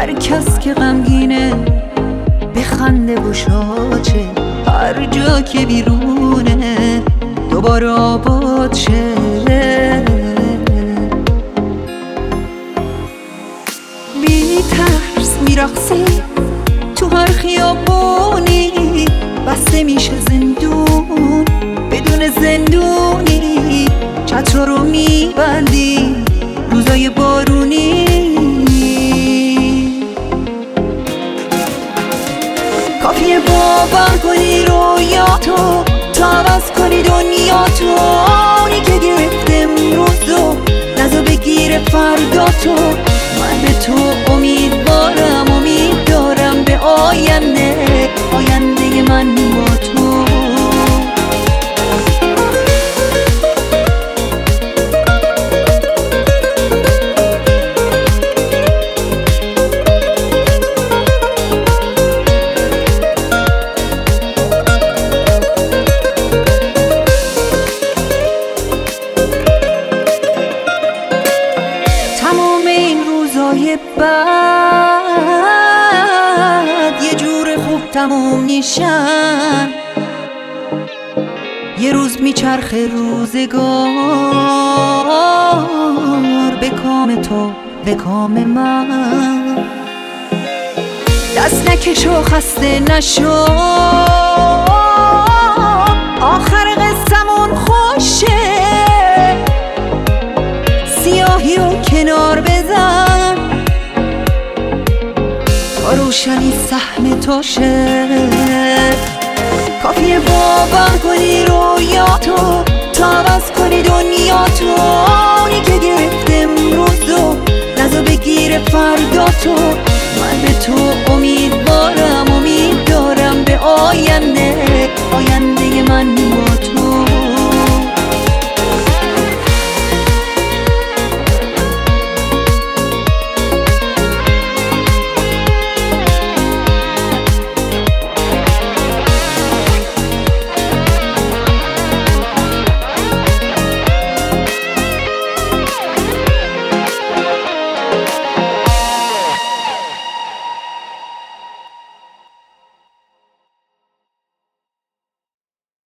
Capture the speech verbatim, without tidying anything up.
هر کس که غمگینه بخنده و شاچه، هر جا که بیرونه دوباره آباد شه. بی ترس میرقصی تو هر خیابونی، بسته میشه زندون بدون زندونی، چتر رو میبندی روزای بارونی. کافیه باور کنی رویاتو تا عوض کنی دنیاتو، اونی که گرفته امروزو نزو بگیره فرداتو. من به تو امیدوارم، امید دارم به آینده، آینده من با تو. تمام این روزای بعد یه جور خوب تموم میشن، یه روز میچرخه روزگار به کام تو به کام من. دست نکش و خسته نشو، آخر قصمون خوشه. سیاهی رو کنار بزن تا روشنی سهم توشه. کافیه باور کنی رویاتو تا عوض کنی دنیاتو، اونی که گرفته امروزو نزو بگیره فرداتو. من به تو امید